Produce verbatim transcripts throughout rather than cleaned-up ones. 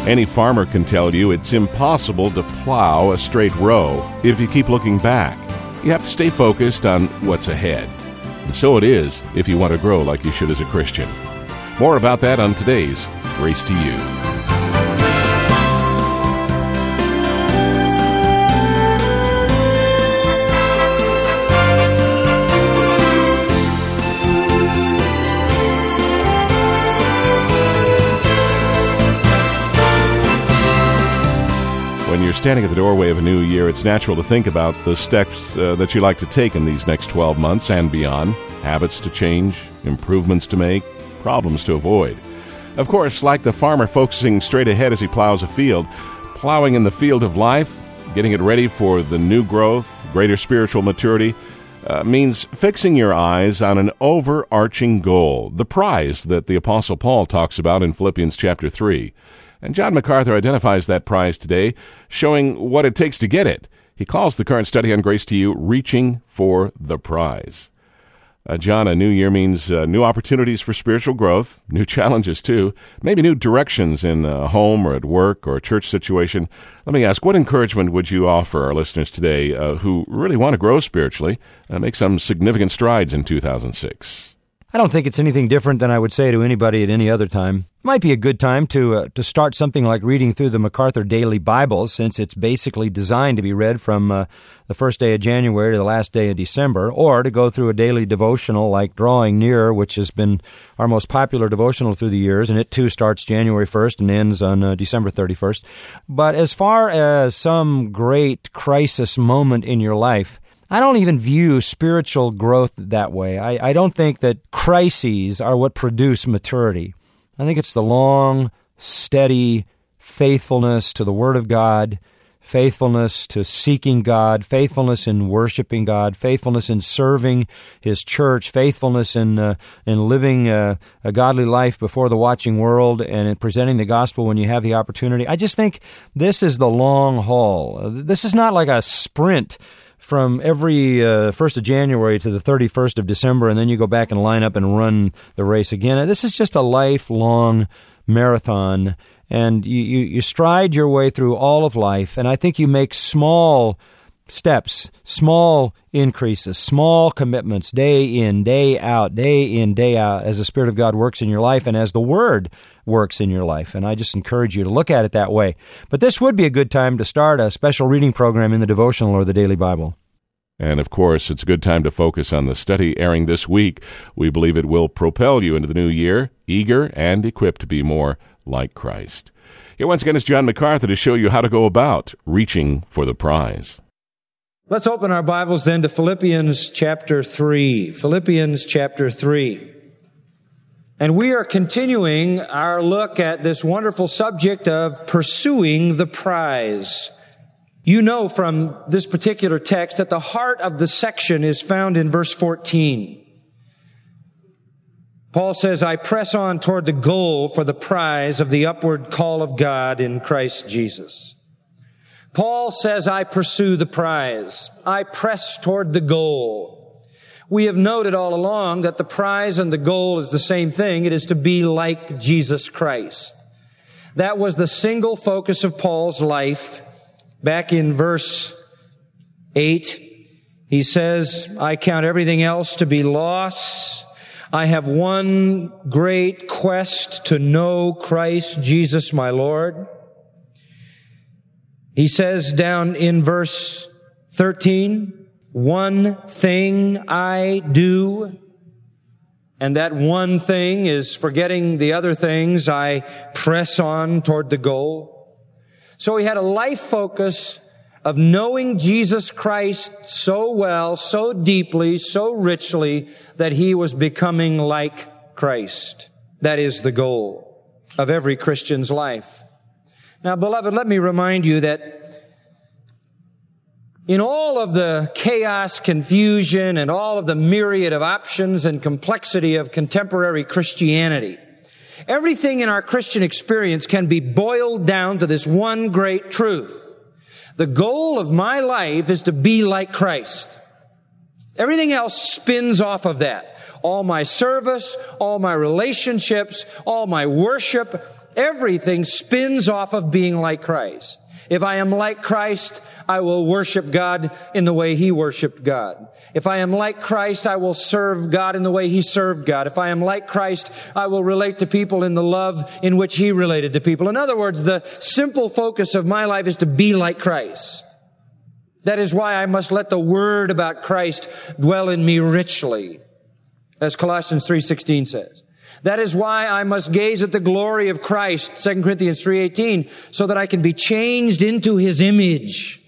Any farmer can tell you it's impossible to plow a straight row if you keep looking back. You have to stay focused on what's ahead. And so it is if you want to grow like you should as a Christian. More about that on today's Grace to You. When you're standing at the doorway of a new year, it's natural to think about the steps uh, that you like to take in these next twelve months and beyond. Habits to change, improvements to make, problems to avoid. Of course, like the farmer focusing straight ahead as he plows a field, plowing in the field of life, getting it ready for the new growth, greater spiritual maturity, uh, means fixing your eyes on an overarching goal, the prize that the Apostle Paul talks about in Philippians chapter three. And John MacArthur identifies that prize today, showing what it takes to get it. He calls the current study on Grace to You, Reaching for the Prize. Uh, John, a new year means uh, new opportunities for spiritual growth, new challenges too, maybe new directions in a home or at work or a church situation. Let me ask, what encouragement would you offer our listeners today uh, who really want to grow spiritually and make some significant strides in two thousand six? I don't think it's anything different than I would say to anybody at any other time. It might be a good time to uh, to start something like reading through the MacArthur Daily Bible, since it's basically designed to be read from uh, the first day of January to the last day of December, or to go through a daily devotional like Drawing Near, which has been our most popular devotional through the years, and it too starts January first and ends on uh, December thirty-first. But as far as some great crisis moment in your life, I don't even view spiritual growth that way. I, I don't think that crises are what produce maturity. I think it's the long, steady faithfulness to the Word of God, faithfulness to seeking God, faithfulness in worshiping God, faithfulness in serving His church, faithfulness in uh, in living uh, a godly life before the watching world, and in presenting the gospel when you have the opportunity. I just think this is the long haul. This is not like a sprint from every uh, first of January to the thirty-first of December, and then you go back and line up and run the race again. This is just a lifelong marathon, and you, you, you stride your way through all of life, and I think you make small steps, small increases, small commitments, day in, day out, day in, day out, as the Spirit of God works in your life and as the Word works in your life. And I just encourage you to look at it that way. But this would be a good time to start a special reading program in the devotional or the daily Bible. And, of course, it's a good time to focus on the study airing this week. We believe it will propel you into the new year, eager and equipped to be more like Christ. Here once again is John MacArthur to show you how to go about reaching for the prize. Let's open our Bibles then to Philippians chapter three. Philippians chapter three. And we are continuing our look at this wonderful subject of pursuing the prize. You know from this particular text that the heart of the section is found in verse fourteen. Paul says, I press on toward the goal for the prize of the upward call of God in Christ Jesus. Paul says, I pursue the prize. I press toward the goal. We have noted all along that the prize and the goal is the same thing. It is to be like Jesus Christ. That was the single focus of Paul's life. Back in verse eight, he says, I count everything else to be loss. I have one great quest to know Christ Jesus my Lord. He says down in verse thirteen, one thing I do, and that one thing is forgetting the other things. I press on toward the goal. So he had a life focus of knowing Jesus Christ so well, so deeply, so richly, that he was becoming like Christ. That is the goal of every Christian's life. Now, beloved, let me remind you that in all of the chaos, confusion, and all of the myriad of options and complexity of contemporary Christianity, everything in our Christian experience can be boiled down to this one great truth. The goal of my life is to be like Christ. Everything else spins off of that. All my service, all my relationships, all my worship, Everything spins off of being like Christ. If I am like Christ, I will worship God in the way He worshiped God. If I am like Christ, I will serve God in the way He served God. If I am like Christ, I will relate to people in the love in which He related to people. In other words, the simple focus of my life is to be like Christ. That is why I must let the word about Christ dwell in me richly, as Colossians three sixteen says. That is why I must gaze at the glory of Christ, Second Corinthians three eighteen, so that I can be changed into His image.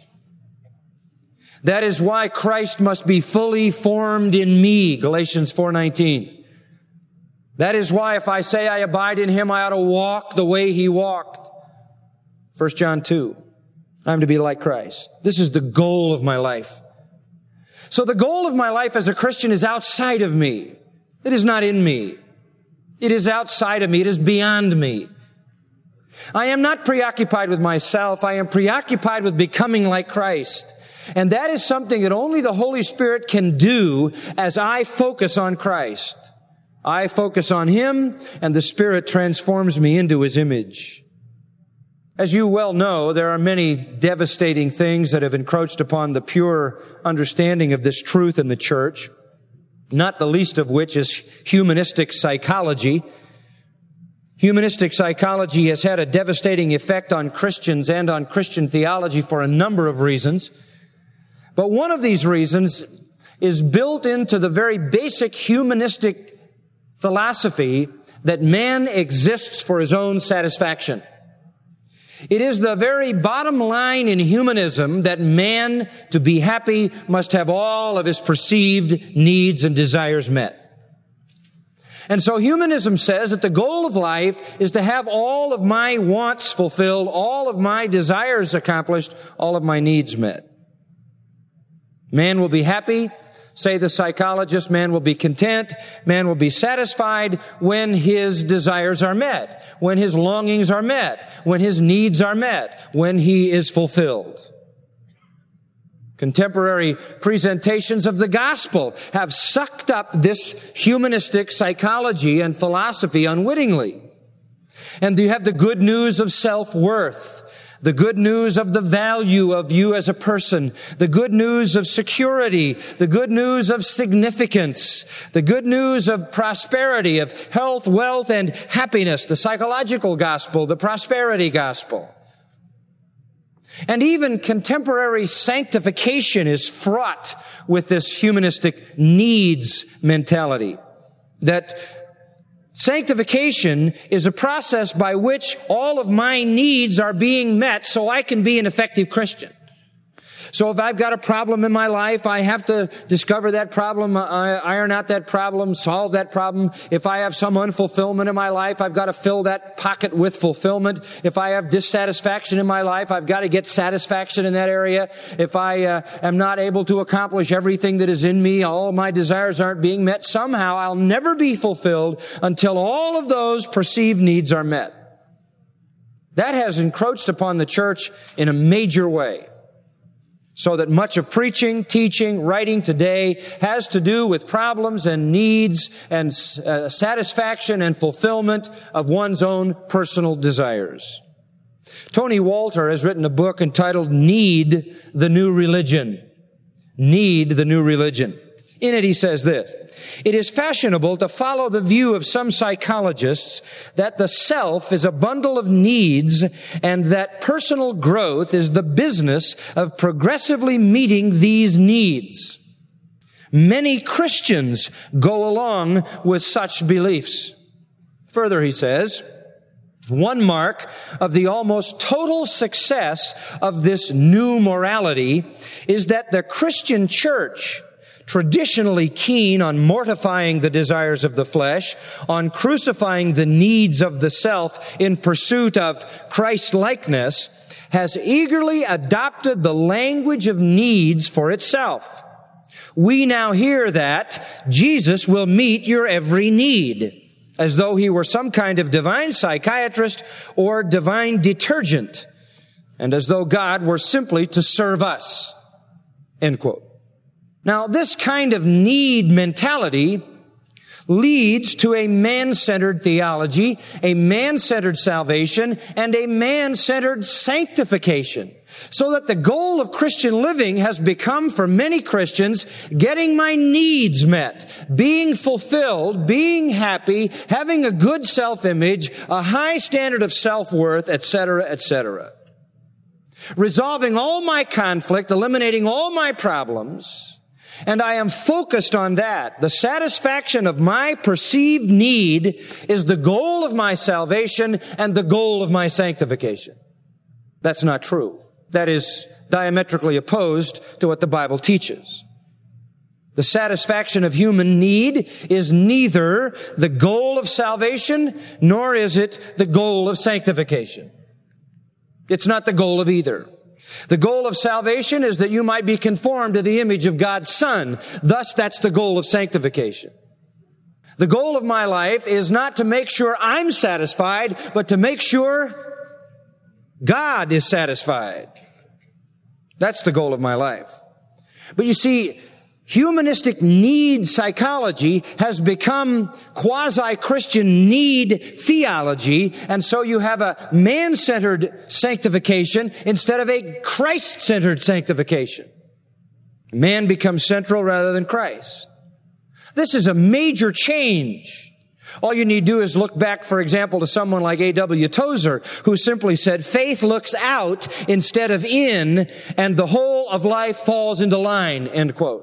That is why Christ must be fully formed in me, Galatians four nineteen. That is why if I say I abide in Him, I ought to walk the way He walked, First John two. I'm to be like Christ. This is the goal of my life. So the goal of my life as a Christian is outside of me. It is not in me. It is outside of me. It is beyond me. I am not preoccupied with myself. I am preoccupied with becoming like Christ. And that is something that only the Holy Spirit can do as I focus on Christ. I focus on Him, and the Spirit transforms me into His image. As you well know, there are many devastating things that have encroached upon the pure understanding of this truth in the church, not the least of which is humanistic psychology. Humanistic psychology has had a devastating effect on Christians and on Christian theology for a number of reasons. But one of these reasons is built into the very basic humanistic philosophy that man exists for his own satisfaction. It is the very bottom line in humanism that man, to be happy, must have all of his perceived needs and desires met. And so humanism says that the goal of life is to have all of my wants fulfilled, all of my desires accomplished, all of my needs met. Man will be happy, say the psychologist, man will be content, man will be satisfied when his desires are met, when his longings are met, when his needs are met, when he is fulfilled. Contemporary presentations of the gospel have sucked up this humanistic psychology and philosophy unwittingly. And you have the good news of self-worth, the good news of the value of you as a person, the good news of security, the good news of significance, the good news of prosperity, of health, wealth, and happiness, the psychological gospel, the prosperity gospel. And even contemporary sanctification is fraught with this humanistic needs mentality, that sanctification is a process by which all of my needs are being met so I can be an effective Christian. So if I've got a problem in my life, I have to discover that problem, iron out that problem, solve that problem. If I have some unfulfillment in my life, I've got to fill that pocket with fulfillment. If I have dissatisfaction in my life, I've got to get satisfaction in that area. If I uh, am not able to accomplish everything that is in me, all my desires aren't being met, somehow I'll never be fulfilled until all of those perceived needs are met. That has encroached upon the church in a major way. So that much of preaching, teaching, writing today has to do with problems and needs and uh, satisfaction and fulfillment of one's own personal desires. Tony Walter has written a book entitled Need the New Religion. Need the New Religion. In it he says this: it is fashionable to follow the view of some psychologists that the self is a bundle of needs and that personal growth is the business of progressively meeting these needs. Many Christians go along with such beliefs. Further, he says, one mark of the almost total success of this new morality is that the Christian church, traditionally keen on mortifying the desires of the flesh, on crucifying the needs of the self in pursuit of Christ-likeness, has eagerly adopted the language of needs for itself. We now hear that Jesus will meet your every need, as though he were some kind of divine psychiatrist or divine detergent, and as though God were simply to serve us. End quote. Now, this kind of need mentality leads to a man-centered theology, a man-centered salvation, and a man-centered sanctification. So that the goal of Christian living has become, for many Christians, getting my needs met, being fulfilled, being happy, having a good self-image, a high standard of self-worth, et cetera, et cetera. Resolving all my conflict, eliminating all my problems, and I am focused on that. The satisfaction of my perceived need is the goal of my salvation and the goal of my sanctification. That's not true. That is diametrically opposed to what the Bible teaches. The satisfaction of human need is neither the goal of salvation, nor is it the goal of sanctification. It's not the goal of either. The goal of salvation is that you might be conformed to the image of God's Son. Thus, that's the goal of sanctification. The goal of my life is not to make sure I'm satisfied, but to make sure God is satisfied. That's the goal of my life. But you see, humanistic need psychology has become quasi-Christian need theology, and so you have a man-centered sanctification instead of a Christ-centered sanctification. Man becomes central rather than Christ. This is a major change. All you need to do is look back, for example, to someone like A W Tozer, who simply said, faith looks out instead of in, and the whole of life falls into line, end quote.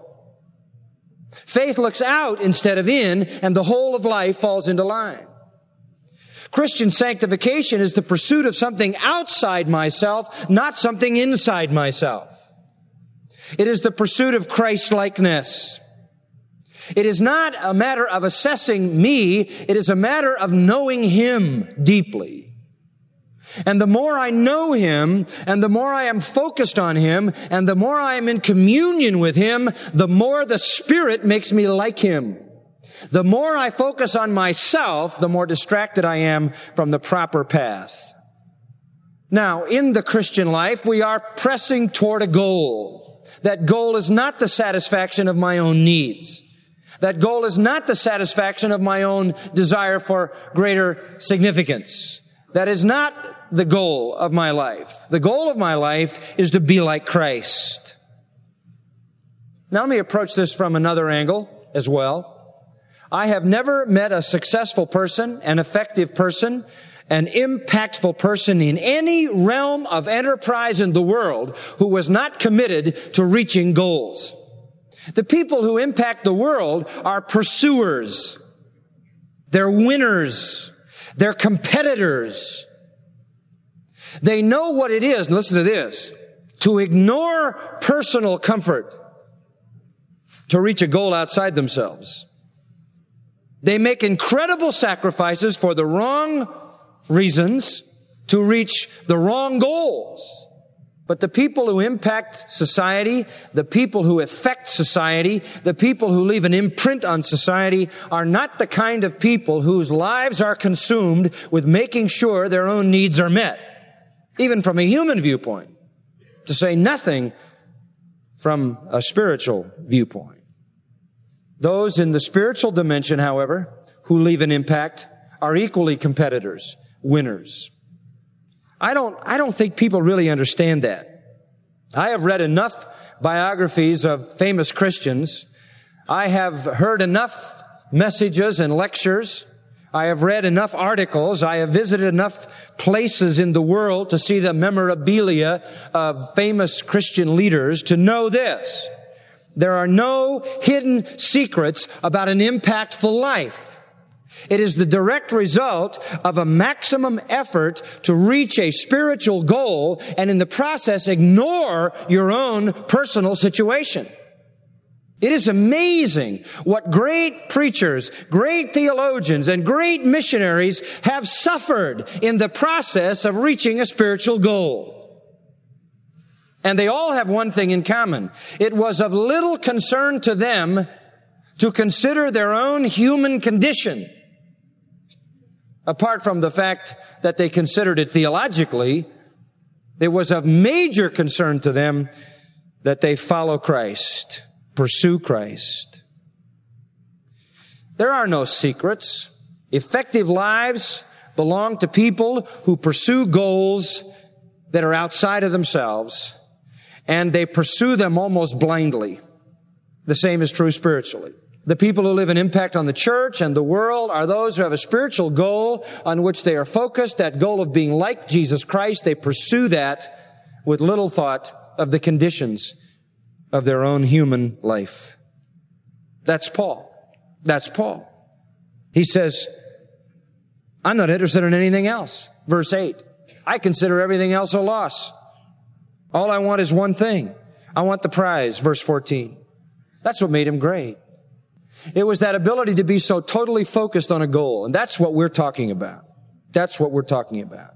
Faith looks out instead of in, and the whole of life falls into line. Christian sanctification is the pursuit of something outside myself, not something inside myself. It is the pursuit of Christ-likeness. It is not a matter of assessing me. It is a matter of knowing Him deeply. And the more I know Him, and the more I am focused on Him, and the more I am in communion with Him, the more the Spirit makes me like Him. The more I focus on myself, the more distracted I am from the proper path. Now, in the Christian life, we are pressing toward a goal. That goal is not the satisfaction of my own needs. That goal is not the satisfaction of my own desire for greater significance. That is not the goal of my life. The goal of my life is to be like Christ. Now let me approach this from another angle as well. I have never met a successful person, an effective person, an impactful person in any realm of enterprise in the world who was not committed to reaching goals. The people who impact the world are pursuers. They're winners. They're competitors. They know what it is, and listen to this, to ignore personal comfort to reach a goal outside themselves. They make incredible sacrifices for the wrong reasons to reach the wrong goals. But the people who impact society, the people who affect society, the people who leave an imprint on society are not the kind of people whose lives are consumed with making sure their own needs are met, even from a human viewpoint, to say nothing from a spiritual viewpoint. Those in the spiritual dimension, however, who leave an impact are equally competitors, winners. I don't, I don't think people really understand that. I have read enough biographies of famous Christians. I have heard enough messages and lectures. I have read enough articles. I have visited enough places in the world to see the memorabilia of famous Christian leaders to know this. There are no hidden secrets about an impactful life. It is the direct result of a maximum effort to reach a spiritual goal and in the process ignore your own personal situation. It is amazing what great preachers, great theologians, and great missionaries have suffered in the process of reaching a spiritual goal. And they all have one thing in common. It was of little concern to them to consider their own human condition, apart from the fact that they considered it theologically. It was of major concern to them that they follow Christ, pursue Christ. There are no secrets. Effective lives belong to people who pursue goals that are outside of themselves, and they pursue them almost blindly. The same is true spiritually. The people who live an impact on the church and the world are those who have a spiritual goal on which they are focused, that goal of being like Jesus Christ. They pursue that with little thought of the conditions of their own human life. That's Paul. That's Paul. He says, I'm not interested in anything else. Verse eight, I consider everything else a loss. All I want is one thing. I want the prize. Verse fourteen. That's what made him great. It was that ability to be so totally focused on a goal. And that's what we're talking about. That's what we're talking about.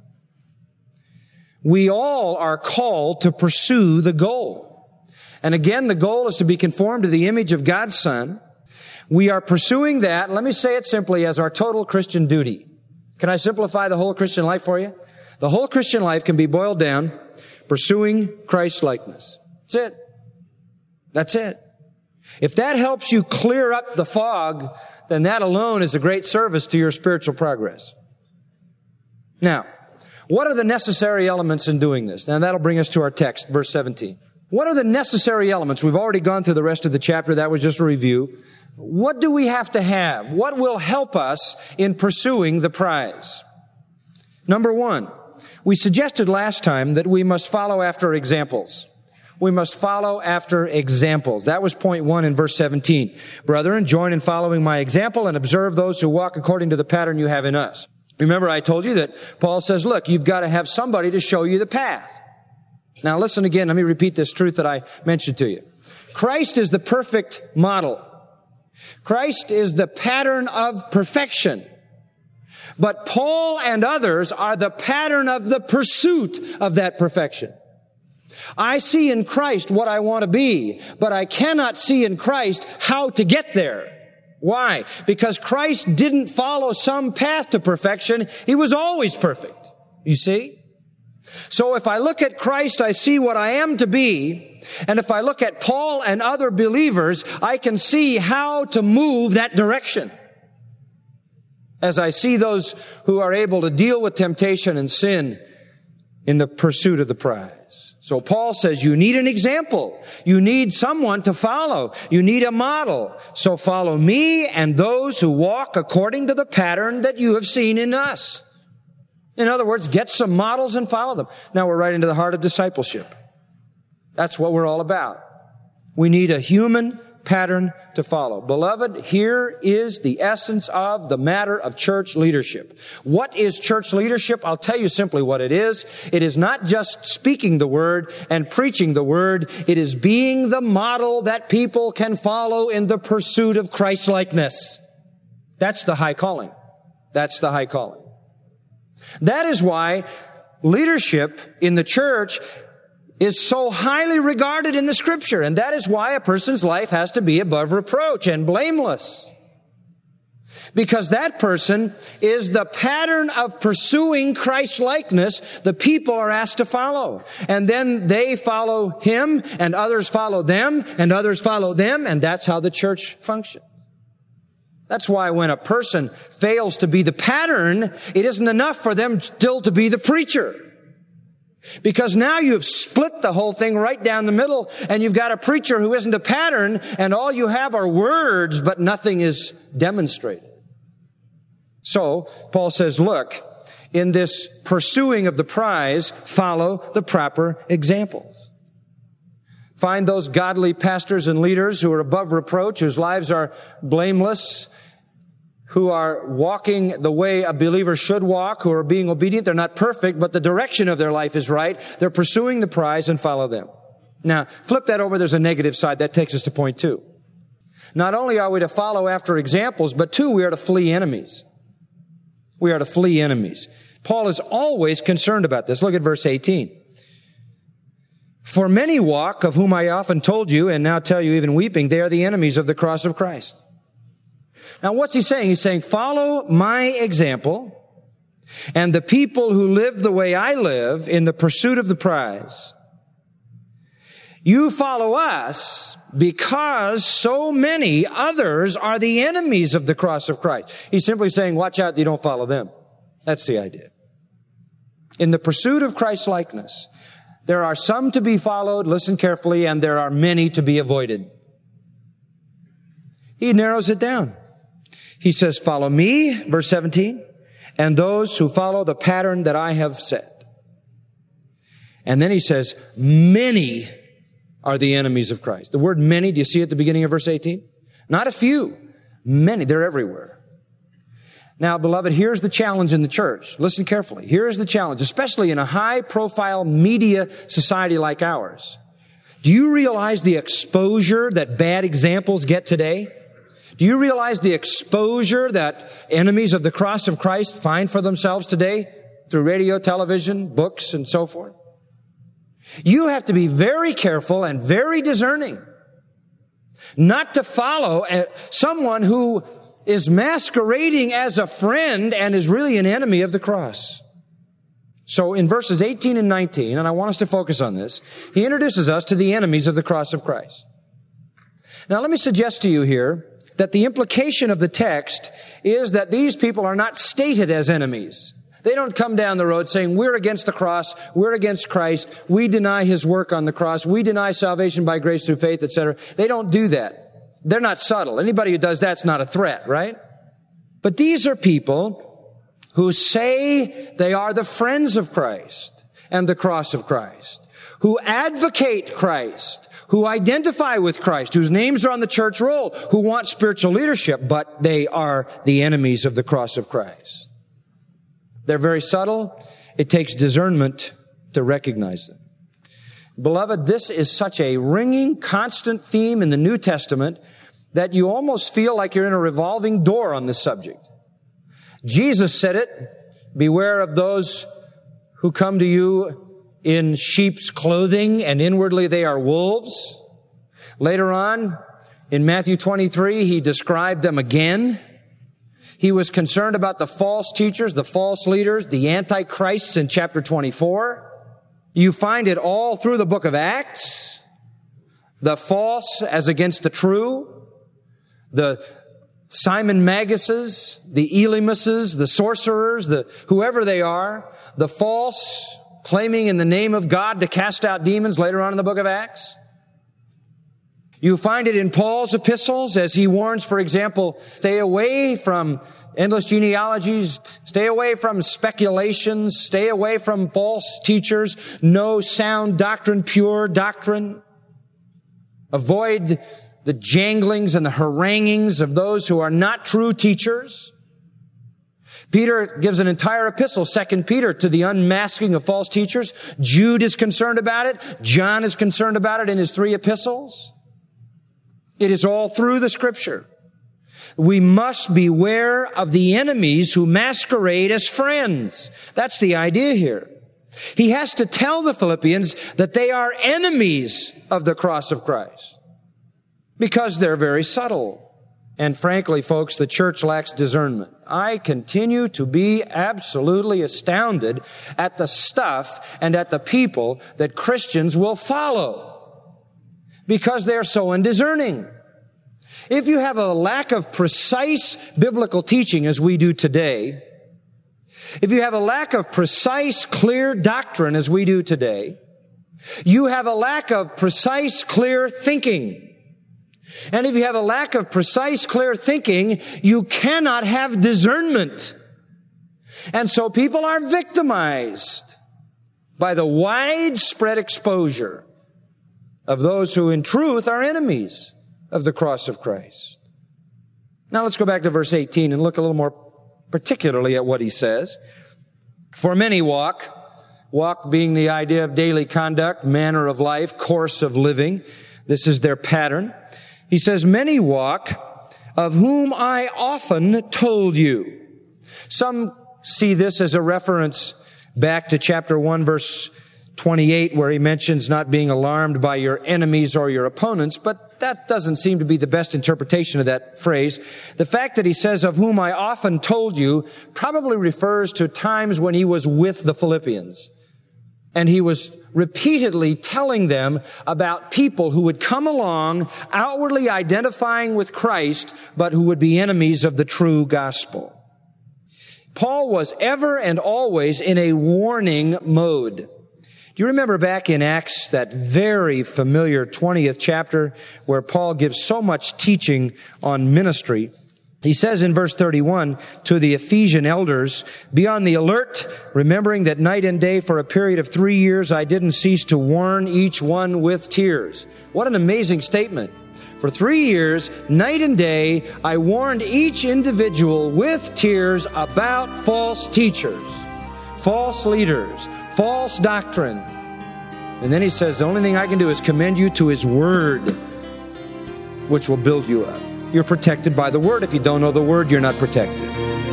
We all are called to pursue the goal. And again, the goal is to be conformed to the image of God's Son. We are pursuing that, let me say it simply, as our total Christian duty. Can I simplify the whole Christian life for you? The whole Christian life can be boiled down pursuing Christ's likeness. That's it. That's it. If that helps you clear up the fog, then that alone is a great service to your spiritual progress. Now, what are the necessary elements in doing this? Now that'll bring us to our text, verse seventeen. What are the necessary elements? We've already gone through the rest of the chapter. That was just a review. What do we have to have? What will help us in pursuing the prize? Number one, we suggested last time that we must follow after examples. We must follow after examples. That was point one in verse seventeen. Brethren, join in following my example and observe those who walk according to the pattern you have in us. Remember, I told you that Paul says, look, you've got to have somebody to show you the path. Now listen again. Let me repeat this truth that I mentioned to you. Christ is the perfect model. Christ is the pattern of perfection. But Paul and others are the pattern of the pursuit of that perfection. I see in Christ what I want to be, but I cannot see in Christ how to get there. Why? Because Christ didn't follow some path to perfection. He was always perfect. You see? So if I look at Christ, I see what I am to be. And if I look at Paul and other believers, I can see how to move that direction. As I see those who are able to deal with temptation and sin in the pursuit of the prize. So Paul says you need an example. You need someone to follow. You need a model. So follow me and those who walk according to the pattern that you have seen in us. In other words, get some models and follow them. Now we're right into the heart of discipleship. That's what we're all about. We need a human pattern to follow. Beloved, here is the essence of the matter of church leadership. What is church leadership? I'll tell you simply what it is. It is not just speaking the word and preaching the word. It is being the model that people can follow in the pursuit of Christ-likeness. That's the high calling. That's the high calling. That is why leadership in the church is so highly regarded in the Scripture. And that is why a person's life has to be above reproach and blameless. Because that person is the pattern of pursuing Christ-likeness the people are asked to follow. And then they follow him, and others follow them, and others follow them, and that's how the church functions. That's why when a person fails to be the pattern, it isn't enough for them still to be the preacher. Because now you've split the whole thing right down the middle, and you've got a preacher who isn't a pattern, and all you have are words, but nothing is demonstrated. So, Paul says, look, in this pursuing of the prize, follow the proper examples. Find those godly pastors and leaders who are above reproach, whose lives are blameless, who are walking the way a believer should walk, who are being obedient. They're not perfect, but the direction of their life is right. They're pursuing the prize, and follow them. Now, flip that over. There's a negative side. That takes us to point two. Not only are we to follow after examples, but two, we are to flee enemies. We are to flee enemies. Paul is always concerned about this. Look at verse eighteen. For many walk, of whom I often told you, and now tell you even weeping, they are the enemies of the cross of Christ. Now, what's he saying? He's saying, follow my example, and the people who live the way I live in the pursuit of the prize. You follow us because so many others are the enemies of the cross of Christ. He's simply saying, watch out, you don't follow them. That's the idea. In the pursuit of Christ's likeness, there are some to be followed, listen carefully, and there are many to be avoided. He narrows it down. He says, follow me, verse seventeen, and those who follow the pattern that I have set. And then he says, many are the enemies of Christ. The word many, do you see at the beginning of verse eighteen? Not a few. Many. They're everywhere. Now, beloved, here's the challenge in the church. Listen carefully. Here's the challenge, especially in a high-profile media society like ours. Do you realize the exposure that bad examples get today? Do you realize the exposure that enemies of the cross of Christ find for themselves today through radio, television, books, and so forth? You have to be very careful and very discerning not to follow someone who is masquerading as a friend and is really an enemy of the cross. So in verses eighteen and nineteen, and I want us to focus on this, he introduces us to the enemies of the cross of Christ. Now let me suggest to you here that the implication of the text is that these people are not stated as enemies. They don't come down the road saying, we're against the cross, we're against Christ, we deny his work on the cross, we deny salvation by grace through faith, et cetera. They don't do that. They're not subtle. Anybody who does that's not a threat, right? But these are people who say they are the friends of Christ and the cross of Christ, who advocate Christ, who identify with Christ, whose names are on the church roll, who want spiritual leadership, but they are the enemies of the cross of Christ. They're very subtle. It takes discernment to recognize them. Beloved, this is such a ringing, constant theme in the New Testament that you almost feel like you're in a revolving door on this subject. Jesus said it, beware of those who come to you in sheep's clothing and inwardly they are wolves. Later on, in Matthew twenty-three, he described them again. He was concerned about the false teachers, the false leaders, the antichrists in chapter twenty-four. You find it all through the book of Acts. The false as against the true. The Simon Maguses, the Elymases, the sorcerers, the whoever they are. The false claiming in the name of God to cast out demons later on in the book of Acts. You find it in Paul's epistles as he warns, for example, stay away from endless genealogies, stay away from speculations, stay away from false teachers, know sound doctrine, pure doctrine. Avoid the janglings and the haranguings of those who are not true teachers. Peter gives an entire epistle, Second Peter, to the unmasking of false teachers. Jude is concerned about it. John is concerned about it in his three epistles. It is all through the Scripture. We must beware of the enemies who masquerade as friends. That's the idea here. He has to tell the Philippians that they are enemies of the cross of Christ because they're very subtle. And frankly, folks, the church lacks discernment. I continue to be absolutely astounded at the stuff and at the people that Christians will follow because they're so undiscerning. If you have a lack of precise biblical teaching as we do today, if you have a lack of precise, clear doctrine as we do today, you have a lack of precise, clear thinking. And if you have a lack of precise, clear thinking, you cannot have discernment. And so people are victimized by the widespread exposure of those who in truth are enemies of the cross of Christ. Now let's go back to verse eighteen and look a little more particularly at what he says. For many walk, walk being the idea of daily conduct, manner of life, course of living. This is their pattern. He says, many walk, of whom I often told you. Some see this as a reference back to chapter one, verse twenty-eight, where he mentions not being alarmed by your enemies or your opponents, but that doesn't seem to be the best interpretation of that phrase. The fact that he says, of whom I often told you, probably refers to times when he was with the Philippians. And he was repeatedly telling them about people who would come along outwardly identifying with Christ, but who would be enemies of the true gospel. Paul was ever and always in a warning mode. Do you remember back in Acts, that very familiar twentieth chapter, where Paul gives so much teaching on ministry? He says in verse thirty-one to the Ephesian elders, "Be on the alert, remembering that night and day for a period of three years I didn't cease to warn each one with tears." What an amazing statement. For three years, night and day, I warned each individual with tears about false teachers, false leaders, false doctrine. And then he says, the only thing I can do is commend you to his word, which will build you up. You're protected by the word. If you don't know the word, you're not protected.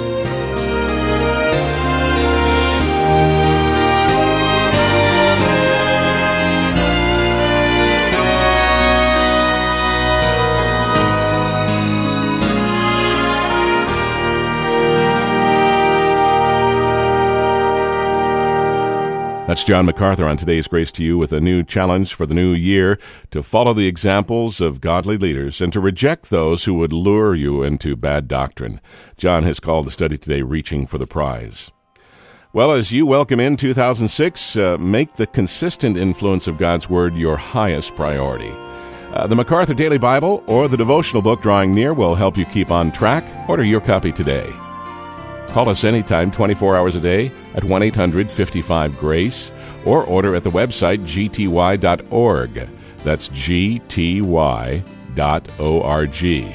That's John MacArthur on today's Grace to You with a new challenge for the new year: to follow the examples of godly leaders and to reject those who would lure you into bad doctrine. John has called the study today Reaching for the Prize. Well, as you welcome in two thousand six, uh, make the consistent influence of God's Word your highest priority. Uh, the MacArthur Daily Bible or the devotional book Drawing Near will help you keep on track. Order your copy today. Call us anytime, twenty-four hours a day, at one eight hundred fifty-five GRACE, or order at the website g t y dot org. That's g t y dot org.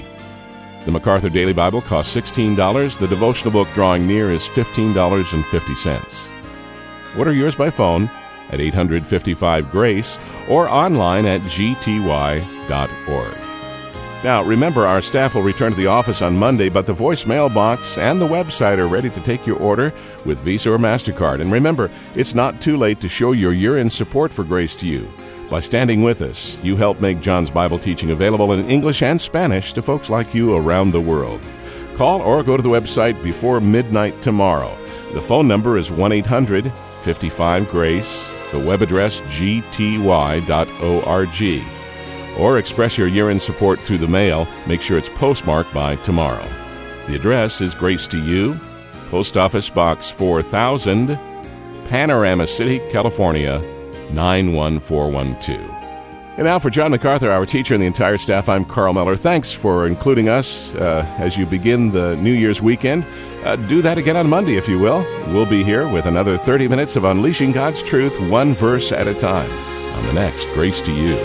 The MacArthur Daily Bible costs sixteen dollars. The devotional book Drawing Near is fifteen dollars and fifty cents. Order yours by phone at eight hundred fifty-five GRACE or online at g t y dot org. Now, remember, our staff will return to the office on Monday, but the voicemail box and the website are ready to take your order with Visa or MasterCard. And remember, it's not too late to show your year-end support for Grace to You. By standing with us, you help make John's Bible teaching available in English and Spanish to folks like you around the world. Call or go to the website before midnight tomorrow. The phone number is one eight hundred fifty-five GRACE, the web address g t y dot org. Or express your year-end support through the mail. Make sure it's postmarked by tomorrow. The address is Grace to You, Post Office Box four thousand, Panorama City, California, nine one four one two. And now for John MacArthur, our teacher, and the entire staff, I'm Carl Miller. Thanks for including us uh, as you begin the New Year's weekend. Uh, do that again on Monday, if you will. We'll be here with another thirty minutes of unleashing God's truth, one verse at a time, on the next Grace to You.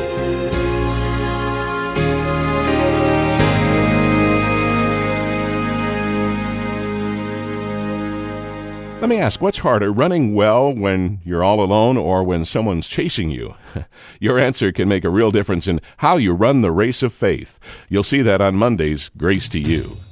Let me ask, what's harder, running well when you're all alone or when someone's chasing you? Your answer can make a real difference in how you run the race of faith. You'll see that on Monday's Grace to You.